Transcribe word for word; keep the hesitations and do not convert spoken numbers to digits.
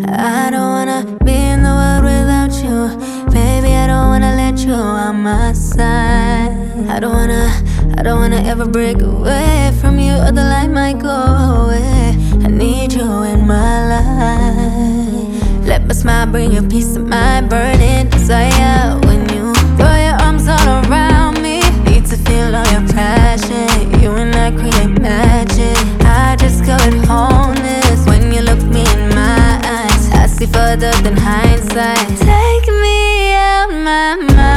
I don't wanna be in the world without you. Baby, I don't wanna let you on my side. I don't wanna, I don't wanna ever break away from you, or the light might go away. I need you in my life. Let my smile bring you peace of mind, burning desire. When you throw your arms all around me, need to feel all your passion. You and I create magic. I just couldn't hold this when you look me in my eyes. I see further than hindsight. Take me out my mind.